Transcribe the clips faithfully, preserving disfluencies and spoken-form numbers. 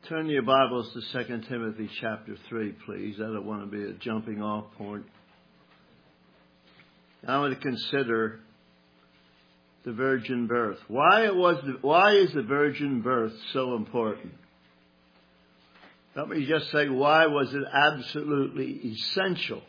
Turn your Bibles to Second Timothy chapter three, please. I don't want to be a jumping off point. I want to consider the virgin birth. Why it was the, why is the virgin birth so important? Let me just say, why was it absolutely essential?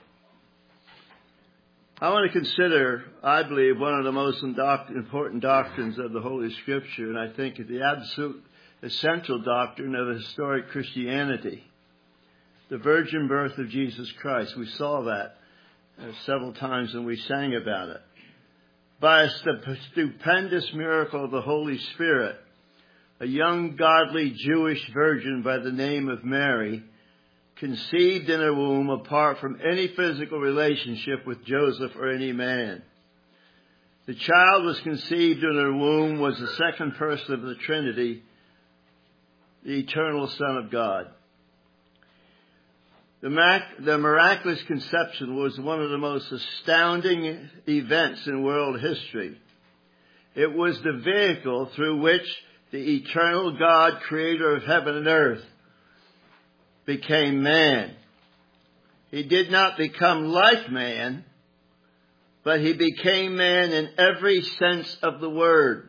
I want to consider, I believe, one of the most important doctrines of the Holy Scripture, and I think the absolute essential doctrine of historic Christianity, the virgin birth of Jesus Christ. We saw that uh, several times when we sang about it. By a st- stupendous miracle of the Holy Spirit, a young godly Jewish virgin by the name of Mary conceived in her womb apart from any physical relationship with Joseph or any man. The child was conceived in her womb, was the second person of the Trinity, the eternal Son of God. The, mac- the miraculous conception was one of the most astounding events in world history. It was the vehicle through which the eternal God, creator of heaven and earth, became man. He did not become like man, but he became man in every sense of the word.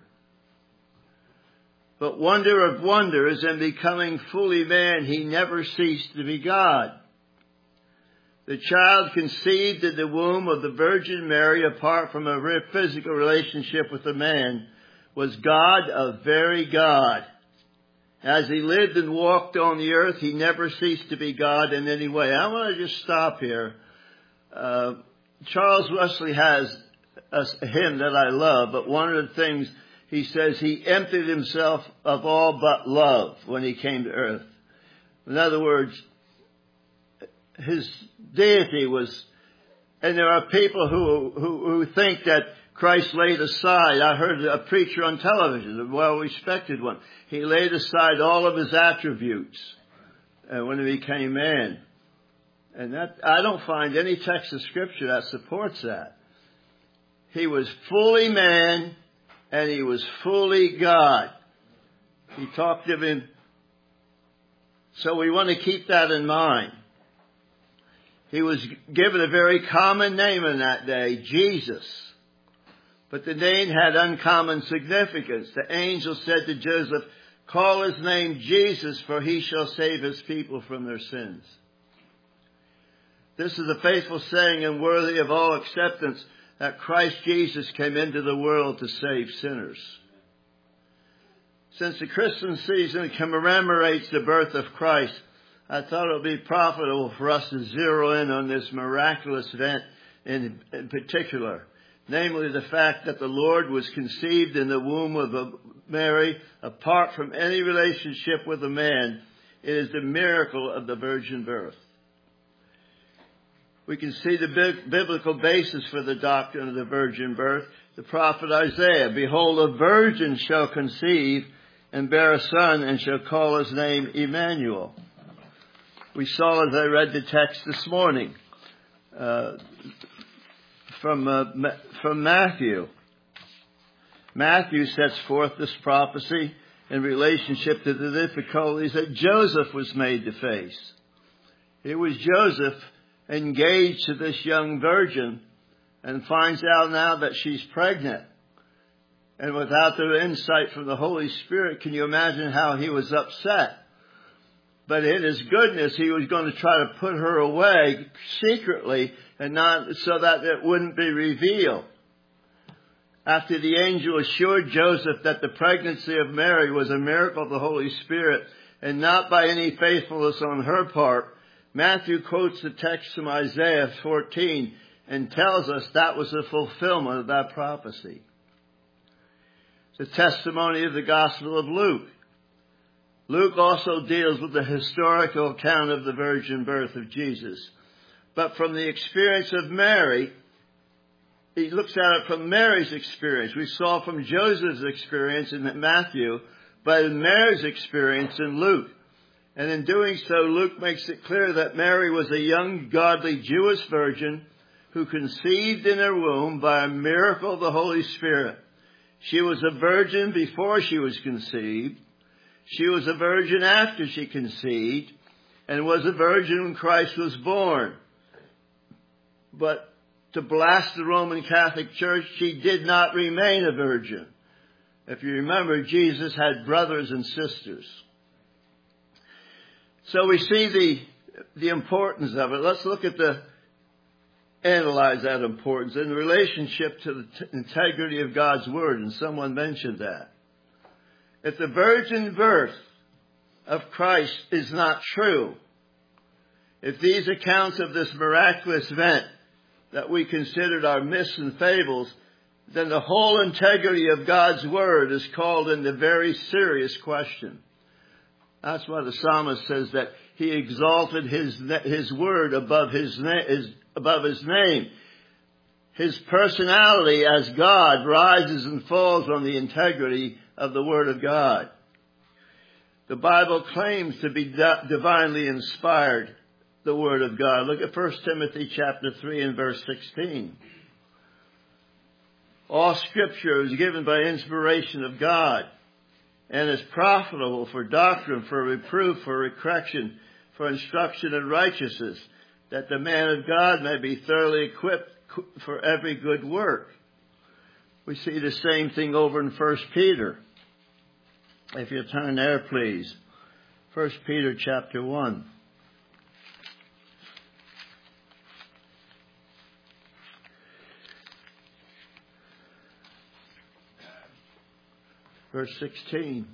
But wonder of wonders, in becoming fully man, he never ceased to be God. The child conceived in the womb of the Virgin Mary, apart from a physical relationship with a man, was God, a very God. As he lived and walked on the earth, he never ceased to be God in any way. I want to just stop here. Uh, Charles Wesley has a hymn that I love, but one of the things he says, he emptied himself of all but love when he came to earth. In other words, his deity was, and there are people who, who, who think that Christ laid aside. I heard a preacher on television, a well-respected one. He laid aside all of his attributes uh, when he became man. And that, I don't find any text of Scripture that supports that. He was fully man and he was fully God. He talked of him. So we want to keep that in mind. He was given a very common name in that day, Jesus. But the name had uncommon significance. The angel said to Joseph, "Call his name Jesus, for he shall save his people from their sins." This is a faithful saying and worthy of all acceptance, that Christ Jesus came into the world to save sinners. Since the Christmas season commemorates the birth of Christ, I thought it would be profitable for us to zero in on this miraculous event in, in particular. Namely, the fact that the Lord was conceived in the womb of Mary apart from any relationship with a man. It is the miracle of the virgin birth. We can see the biblical basis for the doctrine of the virgin birth. The prophet Isaiah, "Behold, a virgin shall conceive and bear a son, and shall call his name Emmanuel." We saw, as I read the text this morning, uh, from uh, from Matthew. Matthew sets forth this prophecy in relationship to the difficulties that Joseph was made to face. It was Joseph engaged to this young virgin and finds out now that she's pregnant. And without the insight from the Holy Spirit, can you imagine how he was upset? But in his goodness, he was going to try to put her away secretly, and not so that it wouldn't be revealed. After the angel assured Joseph that the pregnancy of Mary was a miracle of the Holy Spirit and not by any faithfulness on her part, Matthew quotes the text from Isaiah fourteen and tells us that was the fulfillment of that prophecy. The testimony of the Gospel of Luke. Luke also deals with the historical account of the virgin birth of Jesus. But from the experience of Mary, he looks at it from Mary's experience. We saw from Joseph's experience in Matthew, but in Mary's experience in Luke. And in doing so, Luke makes it clear that Mary was a young, godly Jewish virgin who conceived in her womb by a miracle of the Holy Spirit. She was a virgin before she was conceived. She was a virgin after she conceived and was a virgin when Christ was born. But to blast the Roman Catholic Church, she did not remain a virgin. If you remember, Jesus had brothers and sisters. So we see the, the importance of it. Let's look at the, analyze that importance in relationship to the t- integrity of God's Word. And someone mentioned that. If the virgin birth of Christ is not true, if these accounts of this miraculous event that we considered are myths and fables, then the whole integrity of God's Word is called into very serious question. That's why the psalmist says that he exalted his his word above his, na- his above his name. His personality as God rises and falls on the integrity of the Word of God. The Bible claims to be di- divinely inspired, the Word of God. Look at First Timothy chapter three and verse sixteen. All Scripture is given by inspiration of God and is profitable for doctrine, for reproof, for correction, for instruction in righteousness, that the man of God may be thoroughly equipped for every good work. We see the same thing over in First Peter. If you turn there, please. First Peter chapter one. Verse sixteen.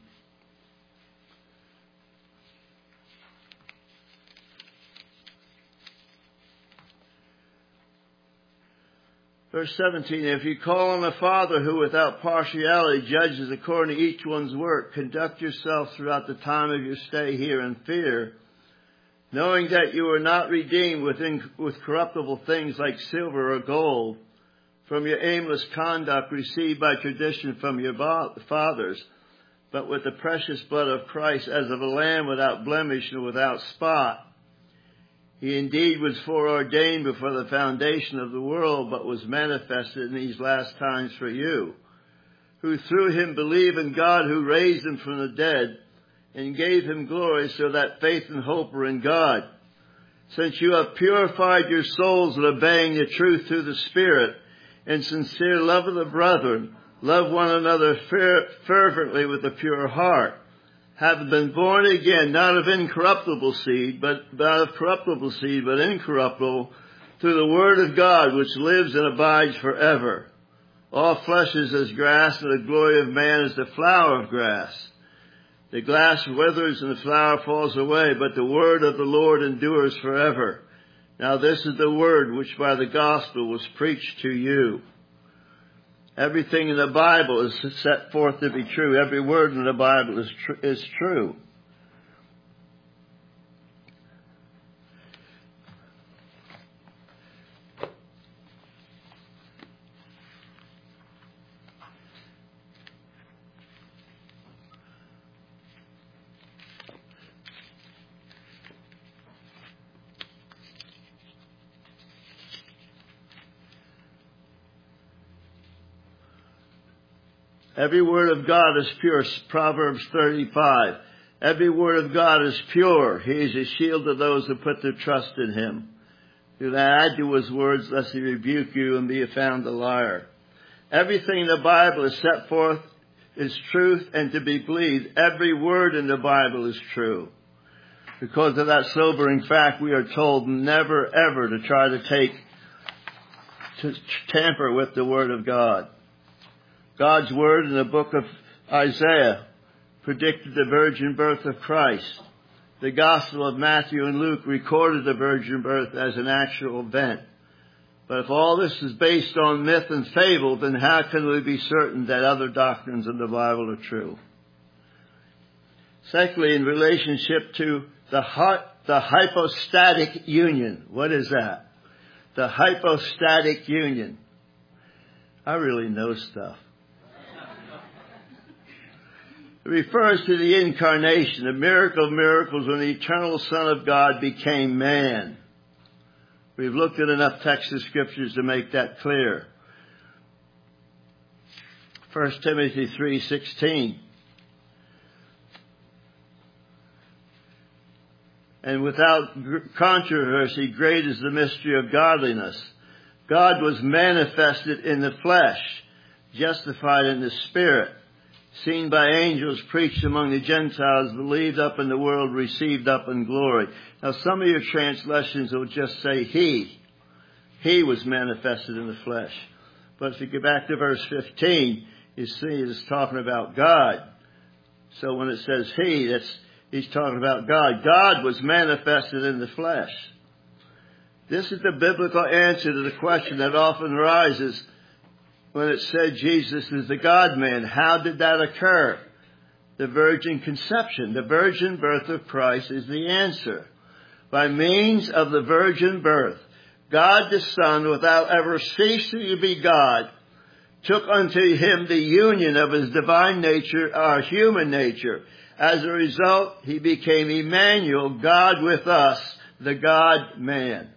Verse seventeen, if you call on the Father who without partiality judges according to each one's work, conduct yourself throughout the time of your stay here in fear, knowing that you are not redeemed with, in, with corruptible things like silver or gold, from your aimless conduct received by tradition from your fathers, but with the precious blood of Christ as of a lamb without blemish and without spot. He indeed was foreordained before the foundation of the world, but was manifested in these last times for you, who through him believe in God who raised him from the dead and gave him glory, so that faith and hope are in God. Since you have purified your souls in obeying the truth through the Spirit, in sincere love of the brethren, love one another fervently with a pure heart, having been born again, not of incorruptible seed, but not of corruptible seed, but incorruptible, through the Word of God, which lives and abides forever. All flesh is as grass, and the glory of man is the flower of grass. The grass withers and the flower falls away, but the word of the Lord endures forever. Now this is the word which by the gospel was preached to you. Everything in the Bible is set forth to be true. Every word in the Bible is, tr- is true. Every word of God is pure. Proverbs thirty-five. Every word of God is pure. He is a shield to those who put their trust in him. Do not add to his words, lest he rebuke you and be found a liar. Everything in the Bible is set forth is truth and to be believed. Every word in the Bible is true. Because of that sobering fact, we are told never ever to try to take, to tamper with the word of God. God's word in the book of Isaiah predicted the virgin birth of Christ. The Gospel of Matthew and Luke recorded the virgin birth as an actual event. But if all this is based on myth and fable, then how can we be certain that other doctrines in the Bible are true? Secondly, in relationship to the, the hypostatic union. What is that? The hypostatic union. I really know stuff. It refers to the incarnation, the miracle of miracles, when the eternal Son of God became man. We've looked at enough texts of scriptures to make that clear. First Timothy three sixteen. And without controversy, great is the mystery of godliness. God was manifested in the flesh, justified in the Spirit, seen by angels, preached among the Gentiles, believed up in the world, received up in glory. Now some of your translations will just say he. He was manifested in the flesh. But if you go back to verse fifteen, you see it's talking about God. So when it says he, that's, he's talking about God. God was manifested in the flesh. This is the biblical answer to the question that often arises when it said Jesus is the God-man. How did that occur? The virgin conception, the virgin birth of Christ is the answer. By means of the virgin birth, God the Son, without ever ceasing to be God, took unto him the union of his divine nature, our human nature. As a result, he became Emmanuel, God with us, the God-man.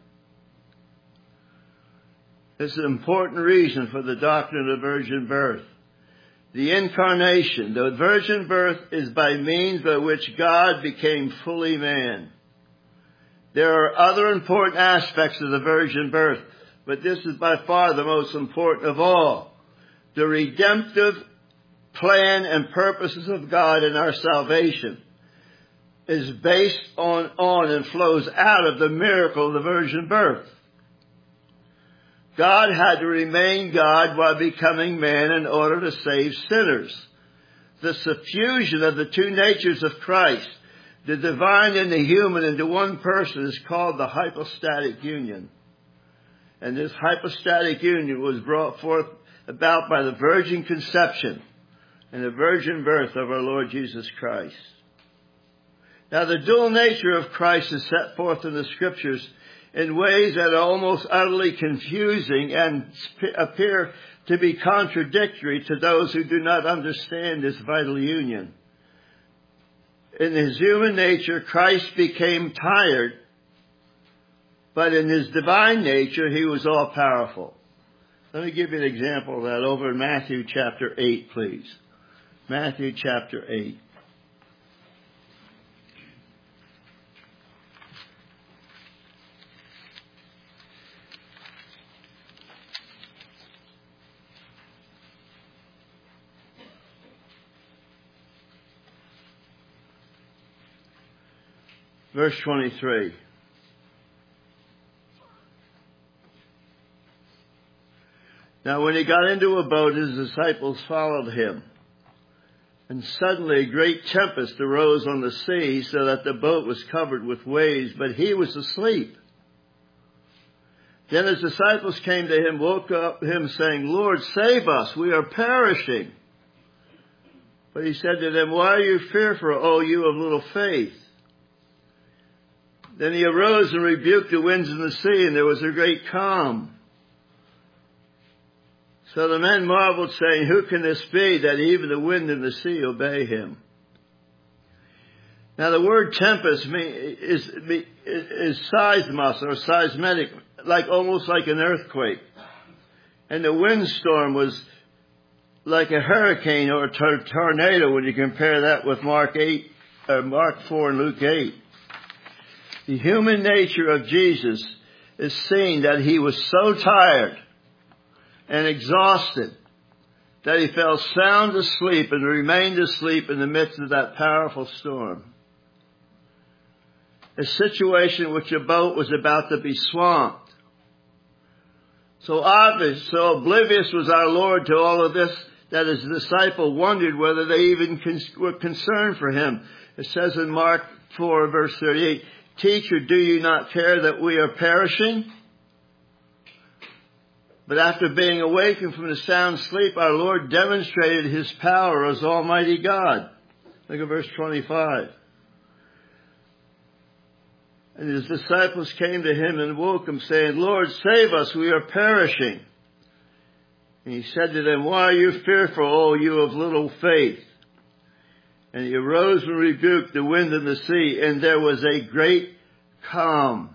This is an important reason for the doctrine of the virgin birth. The incarnation, the virgin birth, is by means by which God became fully man. There are other important aspects of the virgin birth, but this is by far the most important of all. The redemptive plan and purposes of God in our salvation is based on, on and flows out of the miracle of the virgin birth. God had to remain God while becoming man in order to save sinners. The suffusion of the two natures of Christ, the divine and the human into one person, is called the hypostatic union. And this hypostatic union was brought forth about by the virgin conception and the virgin birth of our Lord Jesus Christ. Now the dual nature of Christ is set forth in the Scriptures in ways that are almost utterly confusing and appear to be contradictory to those who do not understand this vital union. In his human nature, Christ became tired, but in his divine nature, he was all-powerful. Let me give you an example of that over in Matthew chapter eight, please. Matthew chapter eight. Verse twenty-three. Now when he got into a boat, his disciples followed him. And suddenly a great tempest arose on the sea, so that the boat was covered with waves, but he was asleep. Then his disciples came to him, woke up him, saying, Lord, save us, we are perishing. But he said to them, why are you fearful, O you of little faith? Then he arose and rebuked the winds and the sea, and there was a great calm. So the men marveled, saying, who can this be, that even the wind and the sea obey him? Now the word tempest is, is seismos, or seismic, like almost like an earthquake. And the windstorm was like a hurricane or a tor- tornado when you compare that with Mark eight, or Mark four and Luke eight. The human nature of Jesus is seen that he was so tired and exhausted that he fell sound asleep and remained asleep in the midst of that powerful storm. A situation in which a boat was about to be swamped. So obvious, so oblivious was our Lord to all of this that his disciple wondered whether they even con- were concerned for him. It says in Mark four verse thirty-eight, Teacher, do you not care that we are perishing? But after being awakened from the sound sleep, our Lord demonstrated his power as Almighty God. Look at verse twenty-five. And his disciples came to him and woke him, saying, Lord, save us, we are perishing. And he said to them, why are you fearful, O you of little faith? And he arose and rebuked the wind and the sea, and there was a great calm.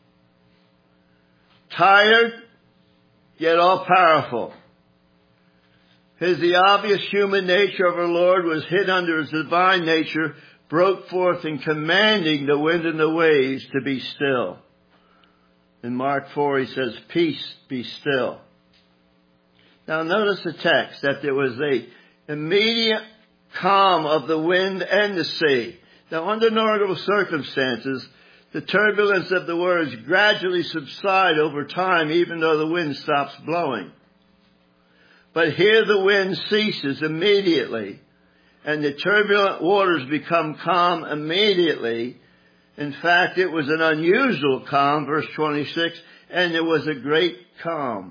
Tired, yet all-powerful. His, the obvious human nature of our Lord was hid under his divine nature broke forth in commanding the wind and the waves to be still. In Mark four, he says, peace, be still. Now notice the text, that there was a immediate calm of the wind and the sea. Now under normal circumstances, the turbulence of the waters gradually subside over time, even though the wind stops blowing. But here the wind ceases immediately, and the turbulent waters become calm immediately. In fact, it was an unusual calm, verse twenty-six, and there was a great calm.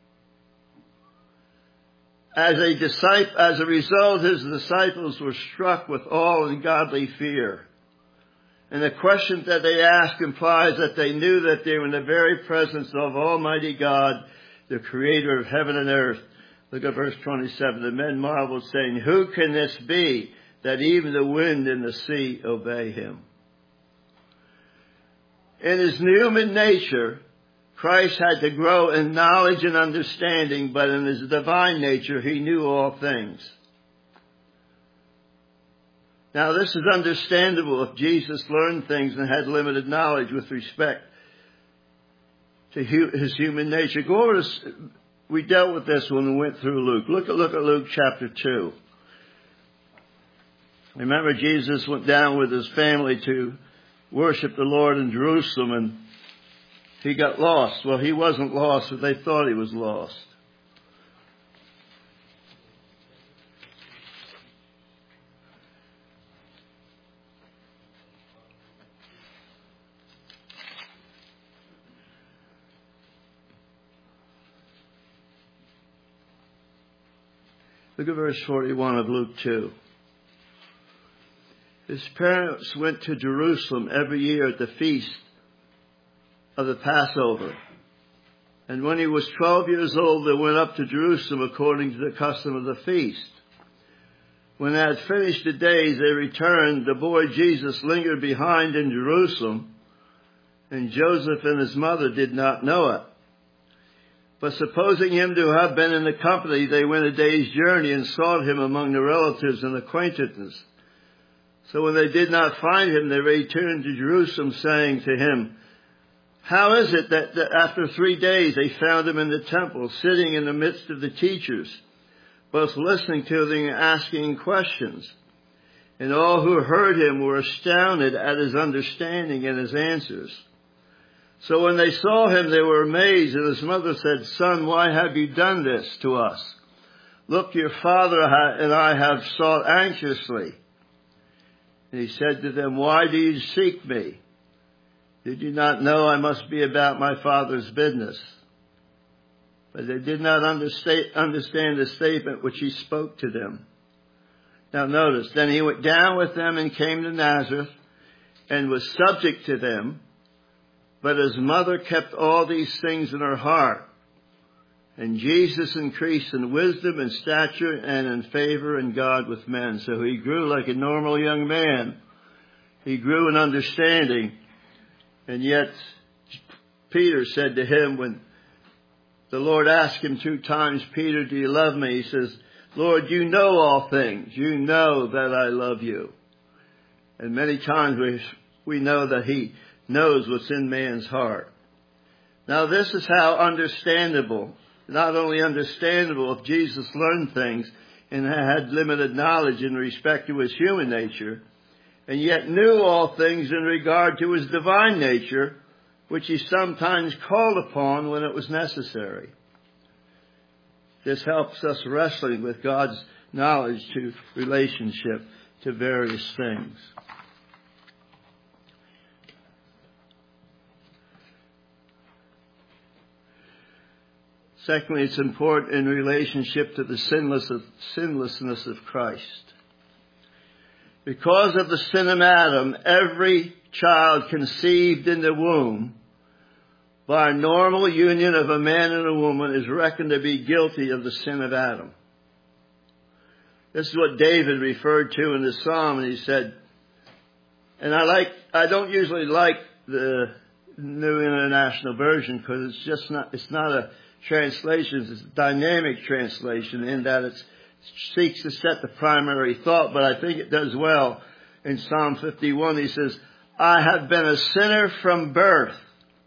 As a disciple, as a result, his disciples were struck with awe and godly fear. And the question that they asked implies that they knew that they were in the very presence of Almighty God, the creator of heaven and earth. Look at verse twenty-seven. The men marveled, saying, who can this be, that even the wind and the sea obey him? In his human nature, Christ had to grow in knowledge and understanding, but in his divine nature, he knew all things. Now, this is understandable if Jesus learned things and had limited knowledge with respect to his human nature. Go over to, we dealt with this when we went through Luke. Look at, look at Luke chapter two. Remember, Jesus went down with his family to worship the Lord in Jerusalem, and he got lost. Well, he wasn't lost, but they thought he was lost. Look at verse forty-one of Luke two. His parents went to Jerusalem every year at the feast of the Passover. And when he was twelve years old, they went up to Jerusalem according to the custom of the feast. When they had finished the days, they returned. The boy Jesus lingered behind in Jerusalem, and Joseph and his mother did not know it. But supposing him to have been in the company, they went a day's journey and sought him among the relatives and acquaintances. So when they did not find him, they returned to Jerusalem, saying to him, how is it that, that after three days they found him in the temple, sitting in the midst of the teachers, both listening to them and asking questions? And all who heard him were astounded at his understanding and his answers. So when they saw him, they were amazed, and his mother said, Son, why have you done this to us? Look, your father and I have sought anxiously. And he said to them, why do you seek me? Did you not know I must be about my Father's business? But they did not understand the statement which he spoke to them. Now notice, then he went down with them and came to Nazareth and was subject to them. But his mother kept all these things in her heart. And Jesus increased in wisdom and stature and in favor in God with men. So he grew like a normal young man. He grew in understanding. And yet Peter said to him, when the Lord asked him two times, Peter, do you love me? He says, Lord, you know all things. You know that I love you. And many times we, we know that he knows what's in man's heart. Now this is how understandable, not only understandable if Jesus learned things and had limited knowledge in respect to his human nature, and yet knew all things in regard to his divine nature, which he sometimes called upon when it was necessary. This helps us wrestling with God's knowledge to relationship to various things. Secondly, it's important in relationship to the sinless of, sinlessness of Christ. Because of the sin of Adam, every child conceived in the womb by a normal union of a man and a woman is reckoned to be guilty of the sin of Adam. This is what David referred to in the Psalm, and he said, and I like, I don't usually like the New International Version because it's just not, it's not a translation, it's a dynamic translation in that it seeks to set the primary thought, but I think it does well In Psalm fifty-one, he says, I have been a sinner from birth,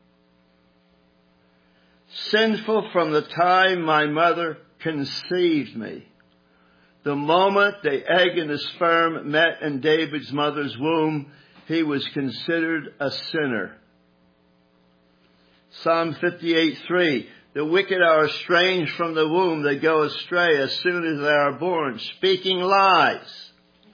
sinful from the time my mother conceived me. The moment the egg and the sperm met in David's mother's womb, he was considered a sinner. Psalm fifty-eight three, the wicked are estranged from the womb. They go astray as soon as they are born, speaking lies.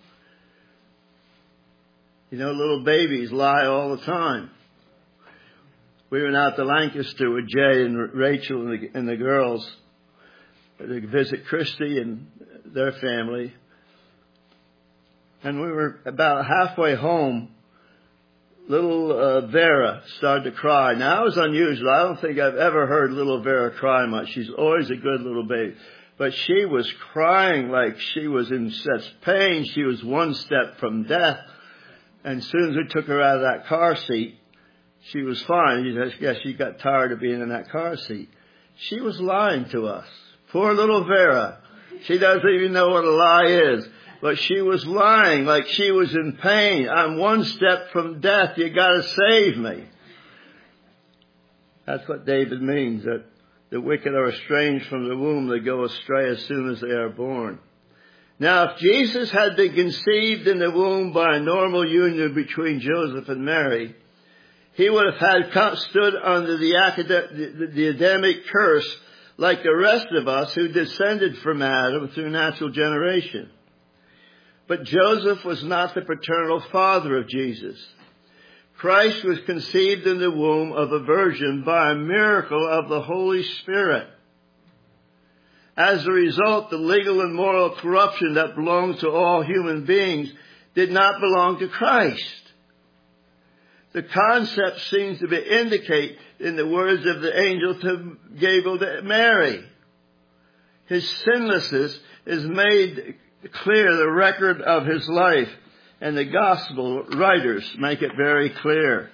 You know, little babies lie all the time. We went out to Lancaster with Jay and Rachel and the, and the girls to visit Christy and their family. And we were about halfway home. Little uh, Vera started to cry. Now, that was unusual. I don't think I've ever heard little Vera cry much. She's always a good little baby. But she was crying like she was in such pain. She was one step from death. And as soon as we took her out of that car seat, she was fine. I guess she got tired of being in that car seat. She was lying to us. Poor little Vera. She doesn't even know what a lie is. But she was lying like she was in pain. I'm one step from death. You got to save me. That's what David means, that the wicked are estranged from the womb. They go astray as soon as they are born. Now, if Jesus had been conceived in the womb by a normal union between Joseph and Mary, he would have had stood under the, academic, the, the Adamic curse like the rest of us who descended from Adam through natural generation. But Joseph was not the paternal father of Jesus. Christ was conceived in the womb of a virgin by a miracle of the Holy Spirit. As a result, the legal and moral corruption that belongs to all human beings did not belong to Christ. The concept seems to be indicated in the words of the angel to Gabriel to Mary. His sinlessness is made clear, the record of his life, and the gospel writers make it very clear.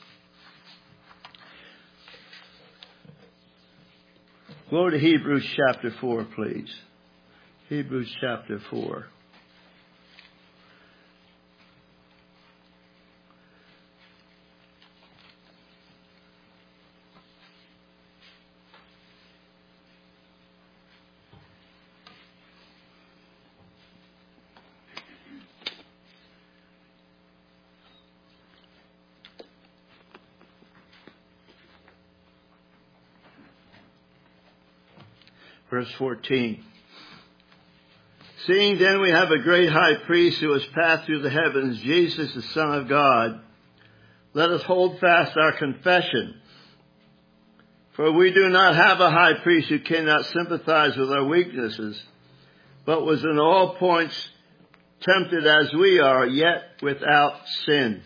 Go to Hebrews chapter four, please. Hebrews chapter four. Verse fourteen. Seeing then we have a great high priest who has passed through the heavens, Jesus the Son of God, let us hold fast our confession. For we do not have a high priest who cannot sympathize with our weaknesses, but was in all points tempted as we are, yet without sin.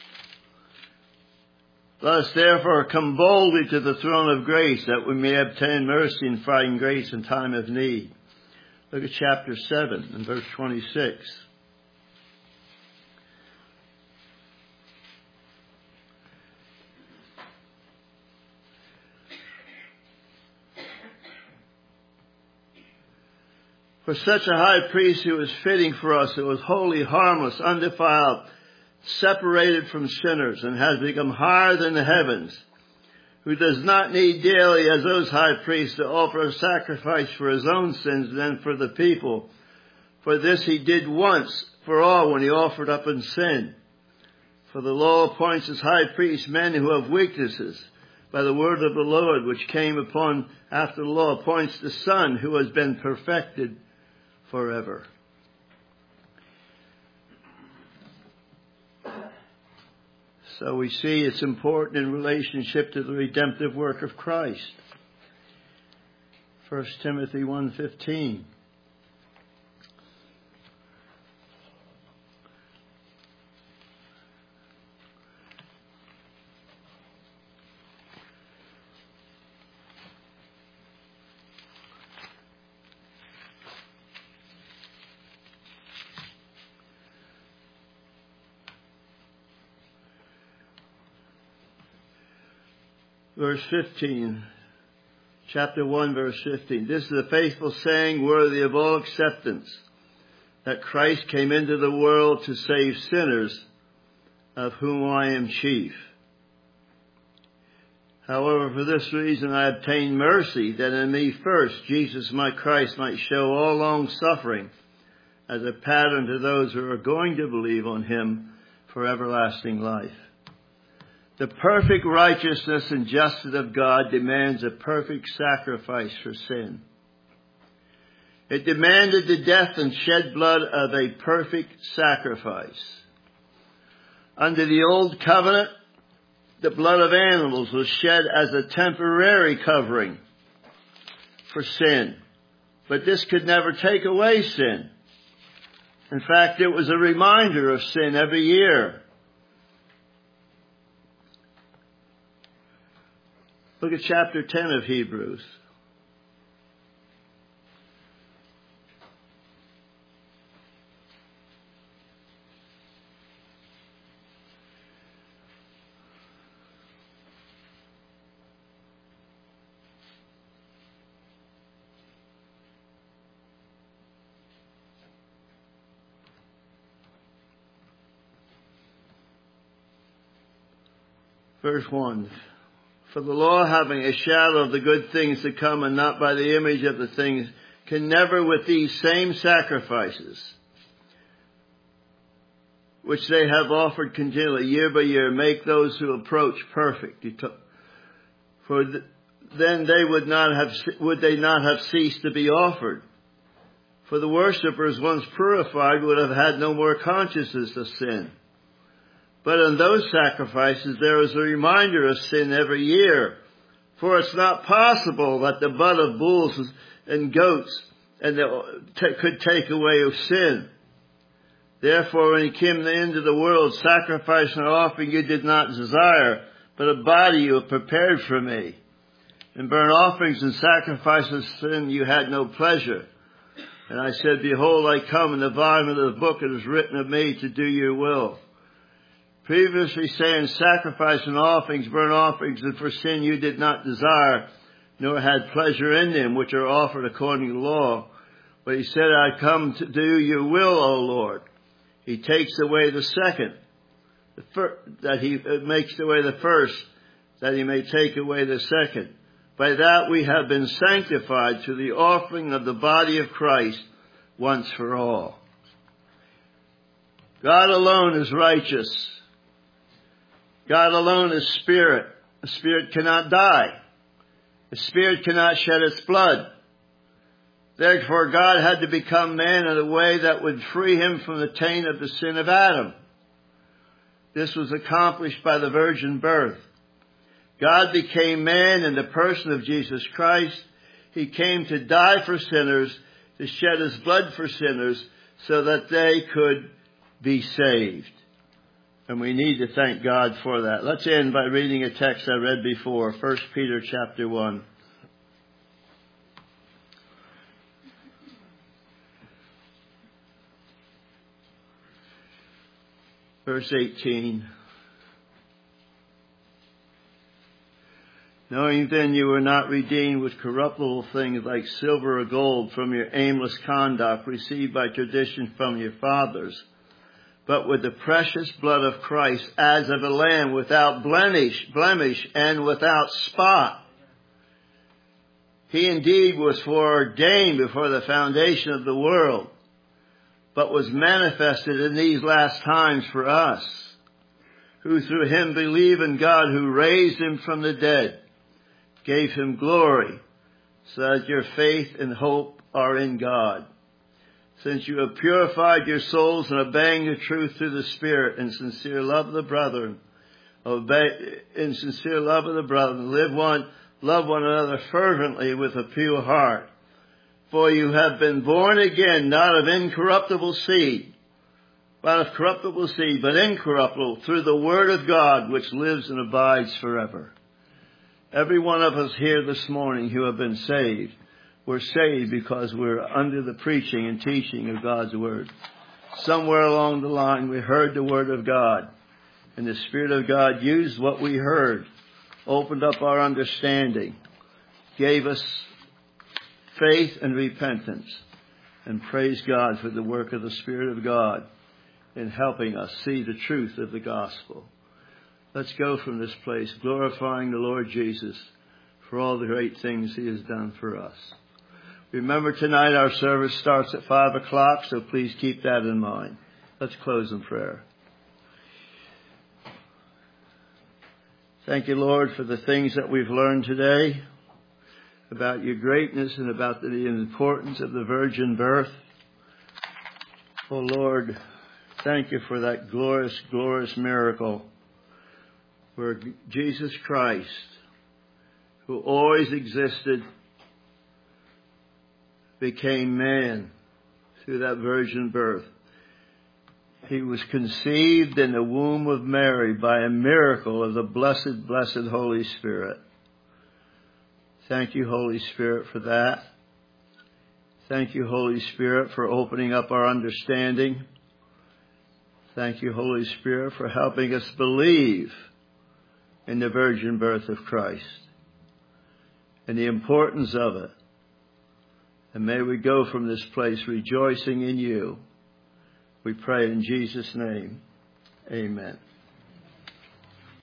Let us therefore come boldly to the throne of grace, that we may obtain mercy and find grace in time of need. Look at chapter seven and verse twenty-six. For such a high priest who was fitting for us, who was holy, harmless, undefiled, separated from sinners, and has become higher than the heavens, who does not need daily as those high priests to offer a sacrifice for his own sins and then for the people. For this he did once for all when he offered up in sin. For the law appoints as high priests men who have weaknesses. By the word of the Lord, which came upon after the law, appoints the Son who has been perfected forever. So we see it's important in relationship to the redemptive work of Christ. First Timothy one fifteen. Verse fifteen, chapter one, verse fifteen. This is a faithful saying, worthy of all acceptance, that Christ came into the world to save sinners, of whom I am chief. However, for this reason I obtained mercy, that in me first Jesus my Christ might show all long suffering as a pattern to those who are going to believe on him for everlasting life. The perfect righteousness and justice of God demands a perfect sacrifice for sin. It demanded the death and shed blood of a perfect sacrifice. Under the old covenant, the blood of animals was shed as a temporary covering for sin. But this could never take away sin. In fact, it was a reminder of sin every year. Look at chapter ten of Hebrews. Verse one. For the law, having a shadow of the good things to come and not by the image of the things, can never with these same sacrifices, which they have offered continually year by year, make those who approach perfect. For then they would not have, would they not have ceased to be offered? For the worshippers, once purified, would have had no more consciousness of sin. But in those sacrifices there is a reminder of sin every year. For it's not possible that the blood of bulls and goats and the, t- could take away sin. Therefore, when he came into the world, sacrifice and offering you did not desire, but a body you have prepared for me. In burnt offerings and sacrifices of sin you had no pleasure. And I said, behold, I come, in the volume of the book it is written of me to do your will. Previously saying, sacrifice and offerings, burnt offerings, and for sin you did not desire, nor had pleasure in them, which are offered according to the law. But he said, I come to do your will, O Lord. He takes away the second, the fir- that he makes away the first, that he may take away the second. By that we have been sanctified through the offering of the body of Christ once for all. God alone is righteous. God alone is spirit. A spirit cannot die. A spirit cannot shed its blood. Therefore, God had to become man in a way that would free him from the taint of the sin of Adam. This was accomplished by the virgin birth. God became man in the person of Jesus Christ. He came to die for sinners, to shed his blood for sinners, so that they could be saved. And we need to thank God for that. Let's end by reading a text I read before, First Peter chapter one. Verse eighteen. Knowing then you were not redeemed with corruptible things like silver or gold from your aimless conduct received by tradition from your fathers, but with the precious blood of Christ as of a lamb without blemish, blemish and without spot. He indeed was foreordained before the foundation of the world, but was manifested in these last times for us, who through him believe in God, who raised him from the dead, gave him glory, so that your faith and hope are in God. Since you have purified your souls in obeying the truth through the Spirit in sincere love of the brethren, obey in sincere love of the brethren, live one, love one another fervently with a pure heart. For you have been born again, not of incorruptible seed, not of corruptible seed, but incorruptible, through the word of God, which lives and abides forever. Every one of us here this morning who have been saved, we're saved because we're under the preaching and teaching of God's word. Somewhere along the line we heard the word of God, and the Spirit of God used what we heard, opened up our understanding, gave us faith and repentance. and praise God for the work of the Spirit of God in helping us see the truth of the gospel. Let's go from this place glorifying the Lord Jesus for all the great things he has done for us. Remember, tonight our service starts at five o'clock, so please keep that in mind. Let's close in prayer. Thank you, Lord, for the things that we've learned today about your greatness and about the importance of the virgin birth. Oh, Lord, thank you for that glorious, glorious miracle where Jesus Christ, who always existed, became man through that virgin birth. He was conceived in the womb of Mary by a miracle of the blessed, blessed Holy Spirit. Thank you, Holy Spirit, for that. Thank you, Holy Spirit, for opening up our understanding. Thank you, Holy Spirit, for helping us believe in the virgin birth of Christ and the importance of it. And may we go from this place rejoicing in you. We pray in Jesus' name. Amen.